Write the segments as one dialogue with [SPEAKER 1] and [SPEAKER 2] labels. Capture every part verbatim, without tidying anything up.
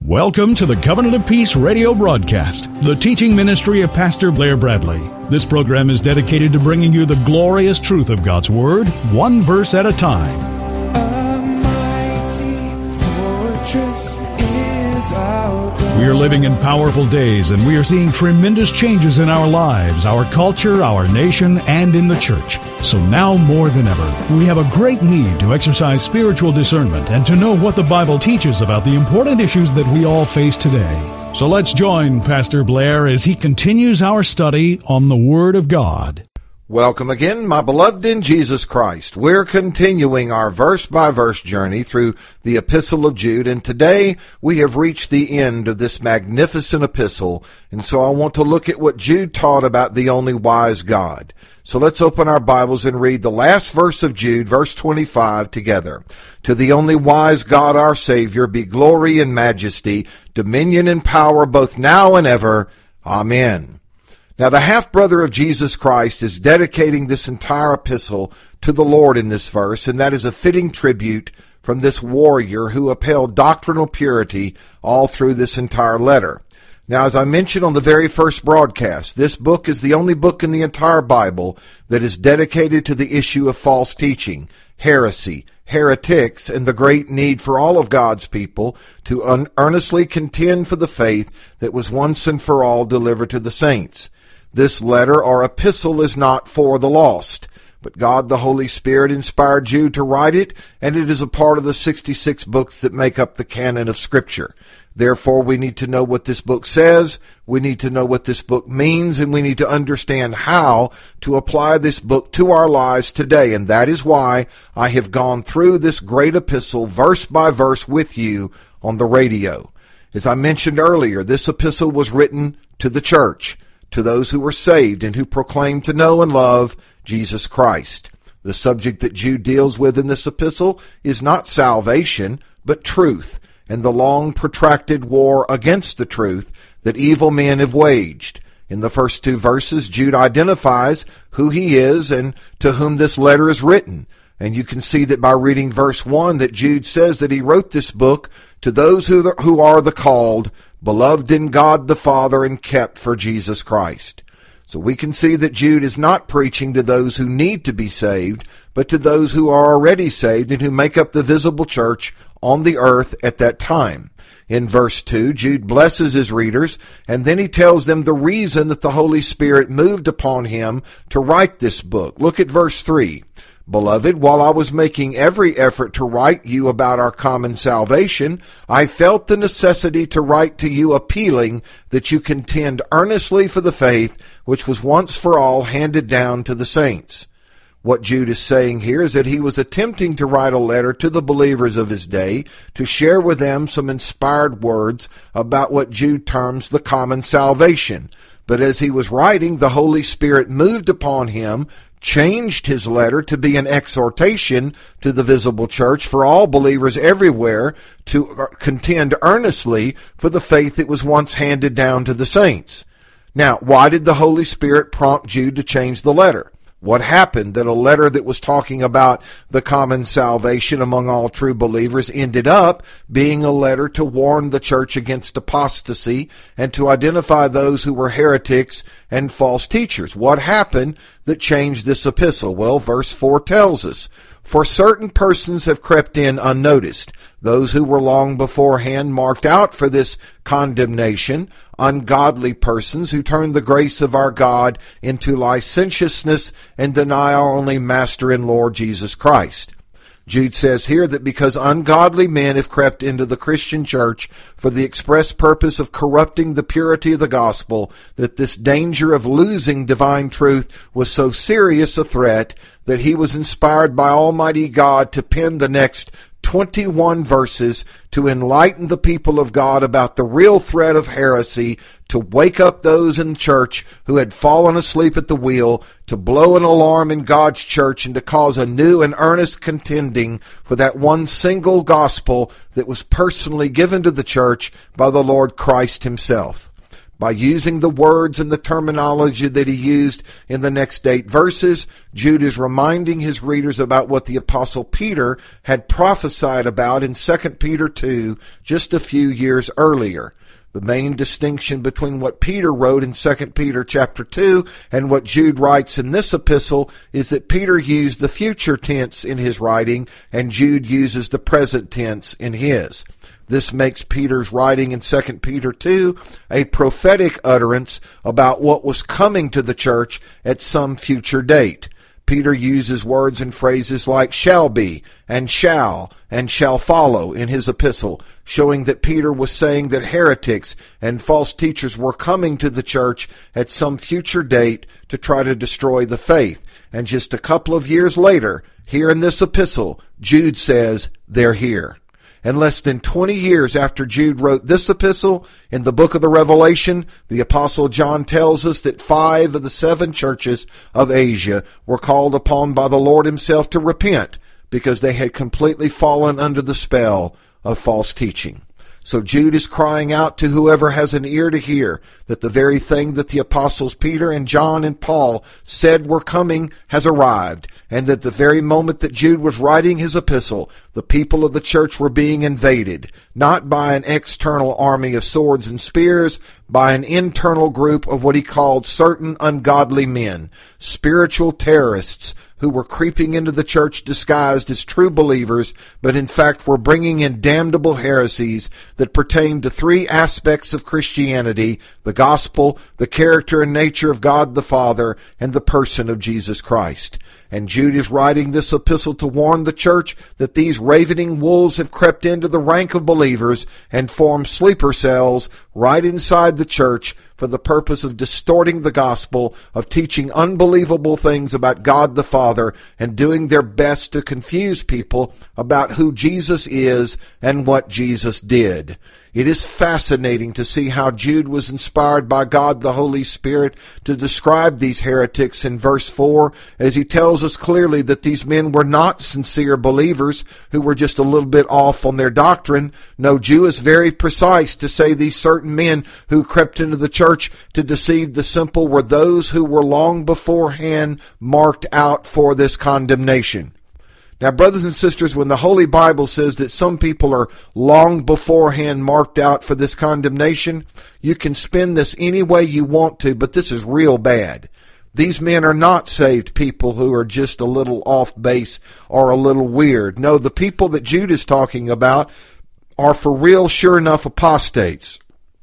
[SPEAKER 1] Welcome to the Covenant of Peace radio broadcast, the teaching ministry of Pastor Blair Bradley. This program is dedicated to bringing you the glorious truth of God's Word, one verse at a time.
[SPEAKER 2] A mighty fortress is our God.
[SPEAKER 1] We are living in powerful days, and we are seeing tremendous changes in our lives, our culture, our nation, and in the church. So now more than ever, we have a great need to exercise spiritual discernment and to know what the Bible teaches about the important issues that we all face today. So let's join Pastor Blair as he continues our study on the Word of God.
[SPEAKER 3] Welcome again, my beloved in Jesus Christ. We're continuing our verse-by-verse journey through the Epistle of Jude, and today we have reached the end of this magnificent epistle, and so I want to look at what Jude taught about the only wise God. So let's open our Bibles and read the last verse of Jude, verse twenty-five, together. To the only wise God, our Savior, be glory and majesty, dominion and power, both now and ever. Amen. Now, the half-brother of Jesus Christ is dedicating this entire epistle to the Lord in this verse, and that is a fitting tribute from this warrior who upheld doctrinal purity all through this entire letter. Now, as I mentioned on the very first broadcast, this book is the only book in the entire Bible that is dedicated to the issue of false teaching, heresy, heretics, and the great need for all of God's people to un- earnestly contend for the faith that was once and for all delivered to the saints. This letter or epistle is not for the lost, but God the Holy Spirit inspired Jude to write it, and it is a part of the sixty-six books that make up the canon of Scripture. Therefore, we need to know what this book says, we need to know what this book means, and we need to understand how to apply this book to our lives today. And that is why I have gone through this great epistle verse by verse with you on the radio. As I mentioned earlier, this epistle was written to the church, to those who were saved and who proclaim to know and love Jesus Christ. The subject that Jude deals with in this epistle is not salvation, but truth, and the long protracted war against the truth that evil men have waged. In the first two verses, Jude identifies who he is and to whom this letter is written. And you can see that by reading verse one that Jude says that he wrote this book to those who, who are the called, beloved in God the Father, and kept for Jesus Christ. So we can see that Jude is not preaching to those who need to be saved, but to those who are already saved and who make up the visible church on the earth at that time. In verse two, Jude blesses his readers, and then he tells them the reason that the Holy Spirit moved upon him to write this book. Look at verse three. Beloved, while I was making every effort to write you about our common salvation, I felt the necessity to write to you appealing that you contend earnestly for the faith which was once for all handed down to the saints. What Jude is saying here is that he was attempting to write a letter to the believers of his day to share with them some inspired words about what Jude terms the common salvation. But as he was writing, the Holy Spirit moved upon him, changed his letter to be an exhortation to the visible church for all believers everywhere to contend earnestly for the faith that was once handed down to the saints. Now, why did the Holy Spirit prompt Jude to change the letter? What happened that a letter that was talking about the common salvation among all true believers ended up being a letter to warn the church against apostasy and to identify those who were heretics and false teachers? What happened that changed this epistle? Well, verse four tells us, for certain persons have crept in unnoticed, those who were long beforehand marked out for this condemnation, ungodly persons who turn the grace of our God into licentiousness and deny our only Master and Lord Jesus Christ. Jude says here that because ungodly men have crept into the Christian church for the express purpose of corrupting the purity of the gospel, that this danger of losing divine truth was so serious a threat that he was inspired by Almighty God to pen the next twenty-one verses to enlighten the people of God about the real threat of heresy, to wake up those in church who had fallen asleep at the wheel, to blow an alarm in God's church, and to cause a new and earnest contending for that one single gospel that was personally given to the church by the Lord Christ himself. By using the words and the terminology that he used in the next eight verses, Jude is reminding his readers about what the Apostle Peter had prophesied about in Second Peter two just a few years earlier. The main distinction between what Peter wrote in Second Peter chapter two and what Jude writes in this epistle is that Peter used the future tense in his writing and Jude uses the present tense in his. This makes Peter's writing in Second Peter two a prophetic utterance about what was coming to the church at some future date. Peter uses words and phrases like shall be and shall and shall follow in his epistle, showing that Peter was saying that heretics and false teachers were coming to the church at some future date to try to destroy the faith. And just a couple of years later, here in this epistle, Jude says they're here. And less than twenty years after Jude wrote this epistle, in the book of the Revelation, the Apostle John tells us that five of the seven churches of Asia were called upon by the Lord himself to repent because they had completely fallen under the spell of false teaching. So Jude is crying out to whoever has an ear to hear that the very thing that the apostles Peter and John and Paul said were coming has arrived, and that the very moment that Jude was writing his epistle, the people of the church were being invaded, not by an external army of swords and spears, by an internal group of what he called certain ungodly men, spiritual terrorists, who were creeping into the church disguised as true believers, but in fact were bringing in damnable heresies that pertained to three aspects of Christianity: the gospel, the character and nature of God the Father, and the person of Jesus Christ. And Jude is writing this epistle to warn the church that these ravening wolves have crept into the rank of believers and formed sleeper cells right inside the church for the purpose of distorting the gospel, of teaching unbelievable things about God the Father, and doing their best to confuse people about who Jesus is and what Jesus did. It is fascinating to see how Jude was inspired by God the Holy Spirit to describe these heretics in verse four, as he tells us clearly that these men were not sincere believers who were just a little bit off on their doctrine. No, Jude is very precise to say these certain men who crept into the church to deceive the simple were those who were long beforehand marked out for this condemnation. Now, brothers and sisters, when the Holy Bible says that some people are long beforehand marked out for this condemnation, you can spin this any way you want to, but this is real bad. These men are not saved people who are just a little off base or a little weird. No, the people that Jude is talking about are for real, sure enough apostates.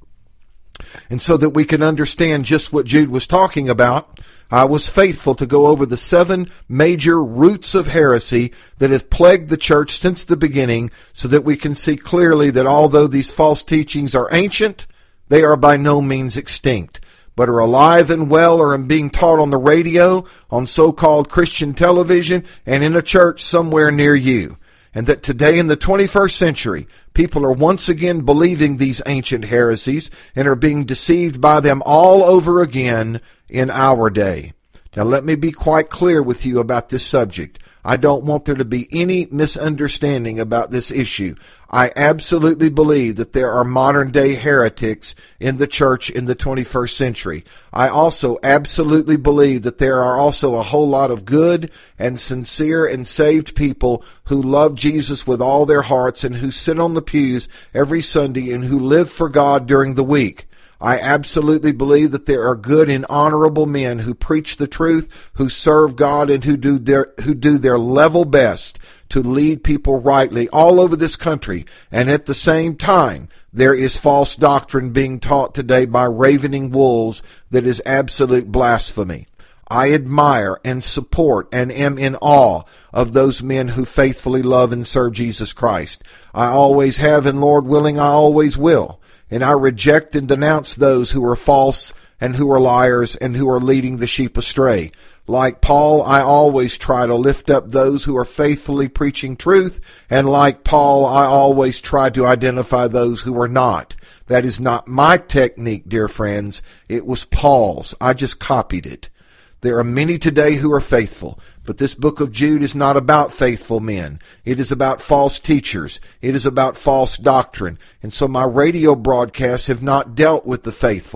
[SPEAKER 3] And so that we can understand just what Jude was talking about, I was faithful to go over the seven major roots of heresy that have plagued the church since the beginning, so that we can see clearly that although these false teachings are ancient, they are by no means extinct, but are alive and well, or are being taught on the radio, on so-called Christian television, and in a church somewhere near you. And that today in the twenty-first century, people are once again believing these ancient heresies and are being deceived by them all over again in our day. Now let me be quite clear with you about this subject. I don't want there to be any misunderstanding about this issue. I absolutely believe that there are modern day heretics in the church in the twenty-first century. I also absolutely believe that there are also a whole lot of good and sincere and saved people who love Jesus with all their hearts and who sit on the pews every Sunday and who live for God during the week. I absolutely believe that there are good and honorable men who preach the truth, who serve God, and who do their who do their level best to lead people rightly all over this country. And at the same time, there is false doctrine being taught today by ravening wolves that is absolute blasphemy. I admire and support and am in awe of those men who faithfully love and serve Jesus Christ. I always have, and Lord willing, I always will. And I reject and denounce those who are false and who are liars and who are leading the sheep astray. Like Paul, I always try to lift up those who are faithfully preaching truth, and like Paul, I always try to identify those who are not. That is not my technique, dear friends. It was Paul's. I just copied it. There are many today who are faithful, but this book of Jude is not about faithful men. It is about false teachers. It is about false doctrine. And so my radio broadcasts have not dealt with the faithful,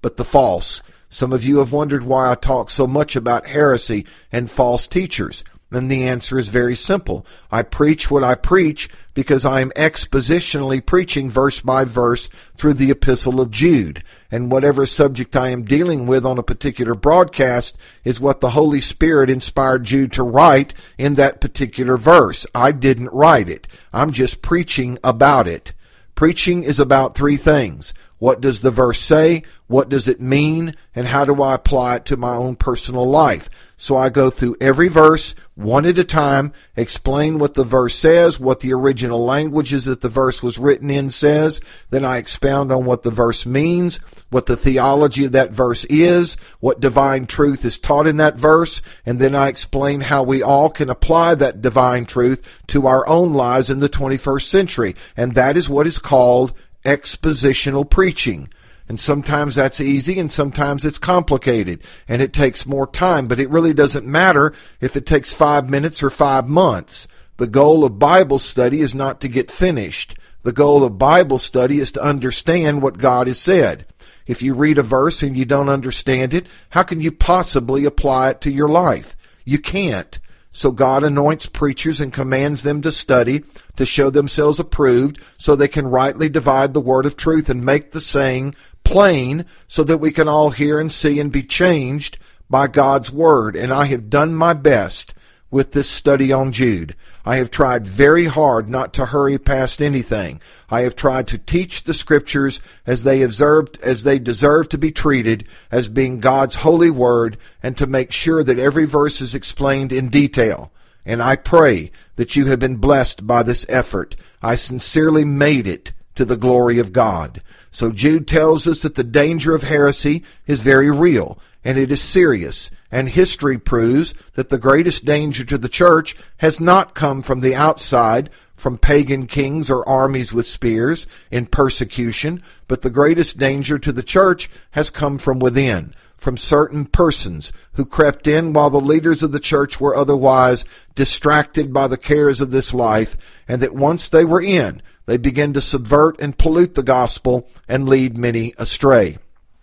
[SPEAKER 3] but the false. Some of you have wondered why I talk so much about heresy and false teachers. And the answer is very simple. I preach what I preach because I am expositionally preaching verse by verse through the Epistle of Jude. And whatever subject I am dealing with on a particular broadcast is what the Holy Spirit inspired Jude to write in that particular verse. I didn't write it. I'm just preaching about it. Preaching is about three things. What does the verse say? What does it mean? And how do I apply it to my own personal life? So I go through every verse one at a time, explain what the verse says, what the original language is that the verse was written in says. Then I expound on what the verse means, what the theology of that verse is, what divine truth is taught in that verse, and then I explain how we all can apply that divine truth to our own lives in the twenty-first century. And that is what is called expositional preaching. And sometimes that's easy and sometimes it's complicated and it takes more time, but it really doesn't matter if it takes five minutes or five months. The goal of Bible study is not to get finished. The goal of Bible study is to understand what God has said. If you read a verse and you don't understand it, how can you possibly apply it to your life? You can't. So God anoints preachers and commands them to study, to show themselves approved, so they can rightly divide the word of truth and make the saying plain, so that we can all hear and see and be changed by God's word. And I have done my best with this study on Jude. I have tried very hard not to hurry past anything. I have tried to teach the scriptures as they observed, as they deserve to be treated, as being God's holy word, and to make sure that every verse is explained in detail. And I pray that you have been blessed by this effort. I sincerely made it to the glory of God. So Jude tells us that the danger of heresy is very real, and it is serious. And history proves that the greatest danger to the church has not come from the outside, from pagan kings or armies with spears in persecution, but the greatest danger to the church has come from within, from certain persons who crept in while the leaders of the church were otherwise distracted by the cares of this life, and that once they were in, they began to subvert and pollute the gospel and lead many astray.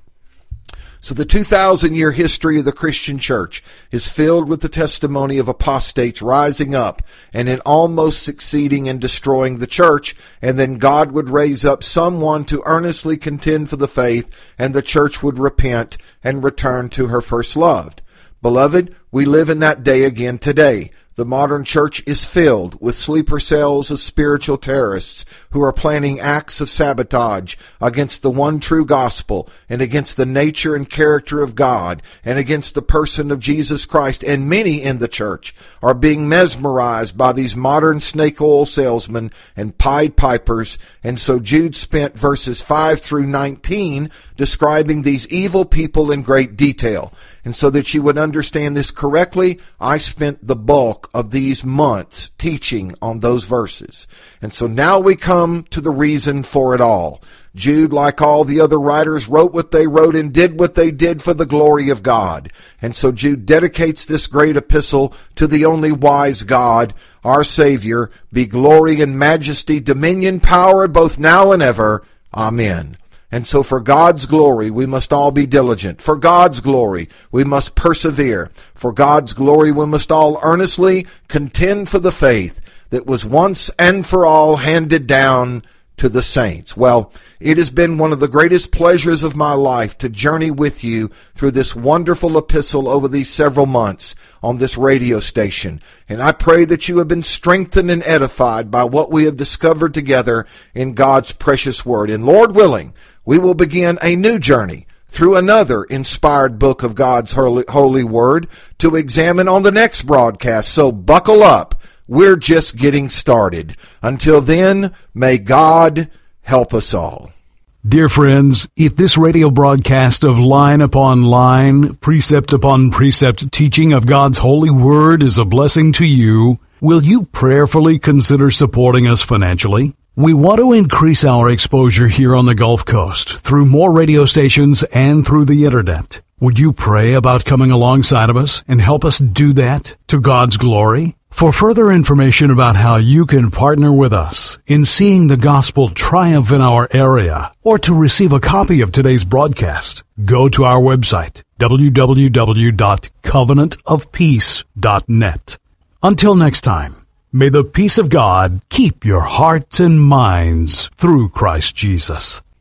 [SPEAKER 3] So the two thousand year history of the Christian church is filled with the testimony of apostates rising up and in almost succeeding in destroying the church, and then God would raise up someone to earnestly contend for the faith, and the church would repent and return to her first love. Beloved, we live in that day again today. The modern church is filled with sleeper cells of spiritual terrorists who are planning acts of sabotage against the one true gospel and against the nature and character of God and against the person of Jesus Christ. And many in the church are being mesmerized by these modern snake oil salesmen and Pied Pipers. And so Jude spent verses five through nineteen describing these evil people in great detail. And so that you would understand this correctly, I spent the bulk of these months teaching on those verses. And so now we come to the reason for it all. Jude, like all the other writers, wrote what they wrote and did what they did for the glory of God. And so Jude dedicates this great epistle to the only wise God, our Savior. Be glory and majesty, dominion, power, both now and ever. Amen. And so for God's glory, we must all be diligent. For God's glory, we must persevere. For God's glory, we must all earnestly contend for the faith that was once and for all handed down to the saints. Well, it has been one of the greatest pleasures of my life to journey with you through this wonderful epistle over these several months on this radio station. And I pray that you have been strengthened and edified by what we have discovered together in God's precious word. And Lord willing, we will begin a new journey through another inspired book of God's holy, holy word to examine on the next broadcast. So buckle up. We're just getting started. Until then, may God help us all.
[SPEAKER 1] Dear friends, if this radio broadcast of line upon line, precept upon precept teaching of God's holy word is a blessing to you, will you prayerfully consider supporting us financially? We want to increase our exposure here on the Gulf Coast through more radio stations and through the Internet. Would you pray about coming alongside of us and help us do that to God's glory? For further information about how you can partner with us in seeing the gospel triumph in our area, or to receive a copy of today's broadcast, go to our website, w w w dot covenant of peace dot net. Until next time, may the peace of God keep your hearts and minds through Christ Jesus.